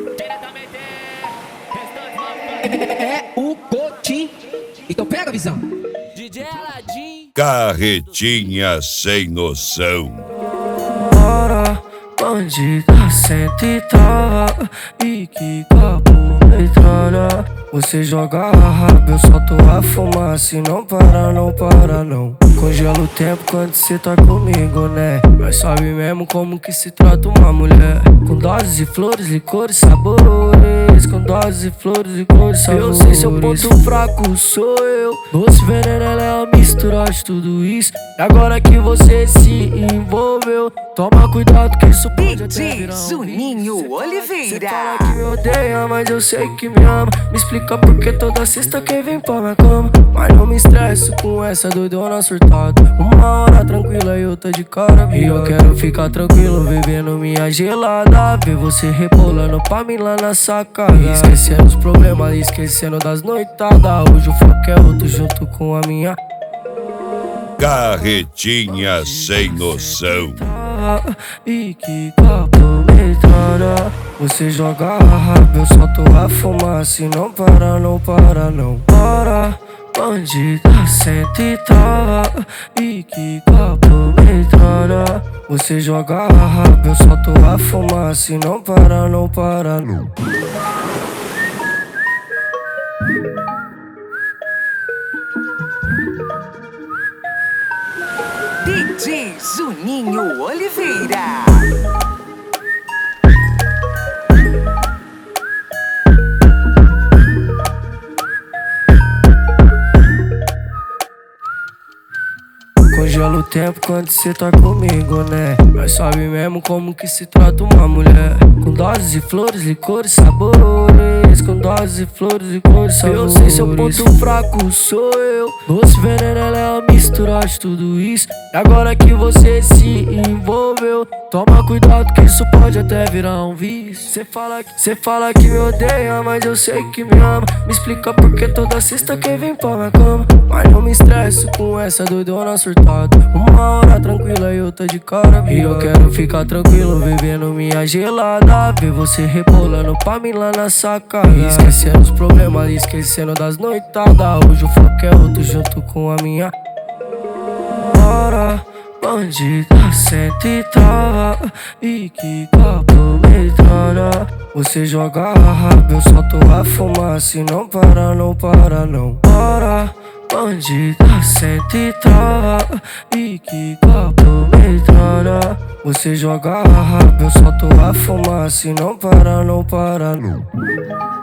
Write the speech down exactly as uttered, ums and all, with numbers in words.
É o Cotim. Então pega a visão. D J Aladim. Carretinha sem noção. Bora, bandida, senta e trava. E que capo metralha. Você joga a raba, eu solto a fumaça. E não para, não para, não. Congela o tempo quando cê tá comigo, né? Mas sabe mesmo como que se trata uma mulher. Com doses de flores, licores, sabores. Com doses de flores, licores, sabores. Eu sei seu ponto fraco, sou eu. Doce veneno, ela é a mistura de tudo isso. E agora que você se envolveu, toma cuidado que isso pode até virar um Juninho vício. Oliveira. Cê fala que me odeia, mas eu sei que me ama. Me explica porque toda sexta quem vem pra minha cama. Mas não me estresso com essa doidona surtada. Uma hora tranquila e outra de cara. E eu quero ficar tranquilo, bebendo minha gelada. Ver você rebolando pra mim lá na sacada. Esquecendo os problemas, esquecendo das noitadas. Hoje o foco é outro junto com a minha Carretinha sem noção. E que capo metralha. Você joga a raba, eu solto a fumaça. E não para, não para, não para. Bandida, senta e trava. E que capo metralha. Você joga a raba, eu solto a fumaça. E não para, não para, não. D J Juninho Oliveira. Congela o tempo quando cê tá comigo, né? Mas sabe mesmo como que se trata uma mulher. Com doses de flores, licores, sabores. Com doses de flores, licores, sabores. Eu sei seu ponto fraco, sou eu. Doce veneno, ela é a mistura de tudo isso. E agora que você se envolveu, toma cuidado que isso pode até virar um vício. Cê fala, cê fala que me odeia, mas eu sei que me ama. Me explica porque toda sexta quem vem pra minha cama. Mas não me estresso com essa doidona surtada. Uma hora tranquila e outra de cara. E eu quero ficar tranquilo, bebendo minha gelada. Ver você rebolando pra mim lá na sacada. Esquecendo os problemas, esquecendo das noitadas. Hoje o foco é outro junto com a minha Bora, bandida, senta e trava. E que capo metralha. Você joga a raba, eu solto a fumaça. E não para, não para, não Bora, bandida, senta e trava. E que capo metralha. Você joga a raba, eu solto a fumaça. E não para, não para, não